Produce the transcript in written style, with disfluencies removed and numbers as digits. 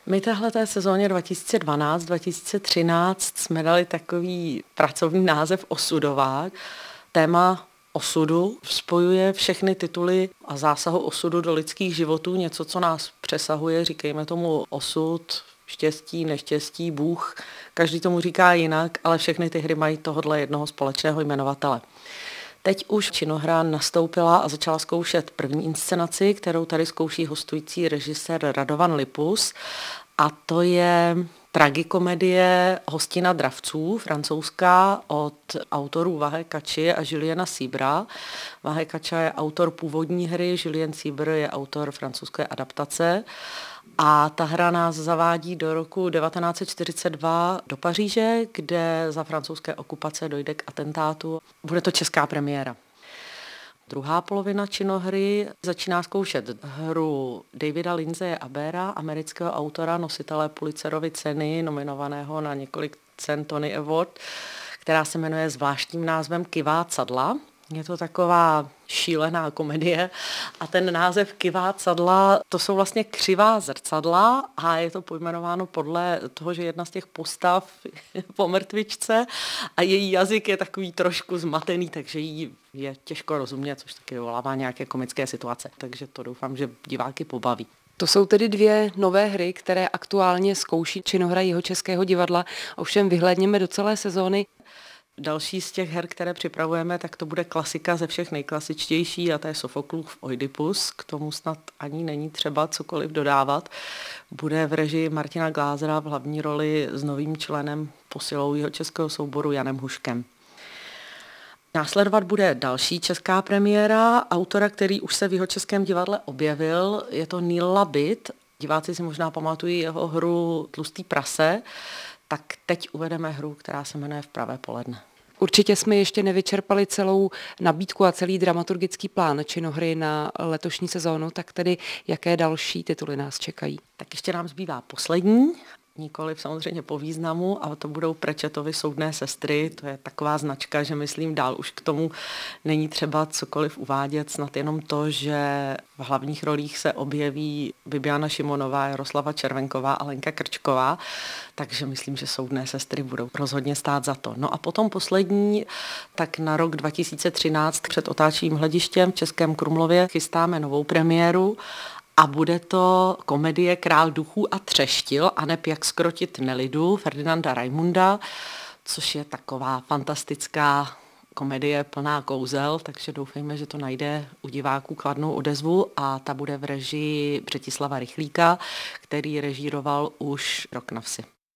My téhleté sezóně 2012-2013 jsme dali takový pracovní název Osudovák. Téma osudu spojuje všechny tituly a zásahu osudu do lidských životů, něco, co nás přesahuje, říkejme tomu osud, štěstí, neštěstí, Bůh. Každý tomu říká jinak, ale všechny ty hry mají tohodle jednoho společného jmenovatele. Teď už činohra nastoupila a začala zkoušet první inscenaci, kterou tady zkouší hostující režisér Radovan Lipus. A to je tragikomedie Hostina dravců, francouzská, od autorů Vahe Kači a Juliana Sibra. Vahe Kača je autor původní hry, Julien Sibr je autor francouzské adaptace. A ta hra nás zavádí do roku 1942 do Paříže, kde za francouzské okupace dojde k atentátu. Bude to česká premiéra. Druhá polovina činohry začíná zkoušet hru Davida Lindseye Abera, amerického autora, nositele Pulitzerovy ceny, nominovaného na několik cen Tony Award, která se jmenuje zvláštním názvem Kivá cadla. Je to taková šílená komedie a ten název Kivá cadla, to jsou vlastně křivá zrcadla a je to pojmenováno podle toho, že jedna z těch postav je po mrtvičce a její jazyk je takový trošku zmatený, takže jí je těžko rozumět, což taky vyvolává nějaké komické situace. Takže to doufám, že diváky pobaví. To jsou tedy dvě nové hry, které aktuálně zkouší činohra Jihočeského divadla, ovšem vyhlédněme do celé sezóny. Další z těch her, které připravujeme, tak to bude klasika ze všech nejklasičtější a to je Sofoklův Oidipus. K tomu snad ani není třeba cokoliv dodávat. Bude v režii Martina Glázera v hlavní roli s novým členem posilou Jihočeského souboru Janem Huškem. Následovat bude další česká premiéra autora, který už se v Jihočeském divadle objevil. Je to Neil Labit. Diváci si možná pamatují jeho hru Tlustý prase. Tak teď uvedeme hru, která se jmenuje V pravé poledne. Určitě jsme ještě nevyčerpali celou nabídku a celý dramaturgický plán činohry na letošní sezónu, tak tedy jaké další tituly nás čekají? Tak ještě nám zbývá poslední, nikoliv samozřejmě po významu, ale to budou Prečetovy Soudné sestry. To je taková značka, že myslím dál už k tomu není třeba cokoliv uvádět, snad jenom to, že v hlavních rolích se objeví Bibiana Šimonová, Jaroslava Červenková a Lenka Krčková, takže myslím, že Soudné sestry budou rozhodně stát za to. No a potom poslední, tak na rok 2013 před otáčivým hledištěm v Českém Krumlově chystáme novou premiéru. A bude to komedie Král duchů a třeštil, aneb jak skrotit nelidu Ferdinanda Raimunda, což je taková fantastická komedie plná kouzel, takže doufejme, že to najde u diváků kladnou odezvu a ta bude v režii Břetislava Rychlíka, který režíroval už Rok na vsi.